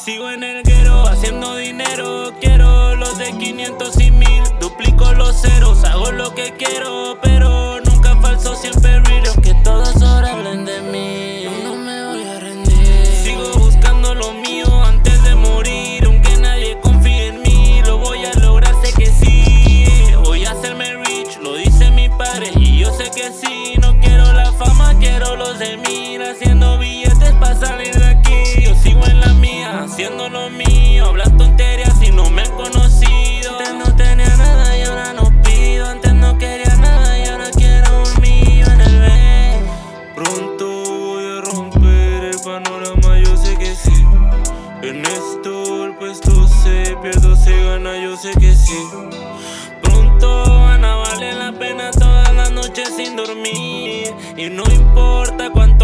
sigo en el guero, haciendo dinero. Quiero los de 500 y 1000, duplico los ceros. Hago lo que quiero, pero nunca falso, siempre real. Que todos ahora hablen de mí, yo no me voy a rendir. Sigo buscando lo mío antes de morir. Aunque nadie confíe en mí, lo voy a lograr, sé que sí. Voy a hacerme rich, lo dice mi padre, y yo sé que sí. No quiero la fama, quiero los de mí, haciendo billetes para salir de aquí. Yo sigo en la mía, haciendo lo mío. Hablan tonterías y no me han conocido. Antes no tenía nada y ahora no pido. Antes no quería nada y ahora quiero un millón en el B. Pronto voy a romper el panorama, yo sé que sí. En esto el puesto se pierdo, se gana, yo sé que sí. Pronto van a valer la pena todas las noches sin dormir. Y no importa cuánto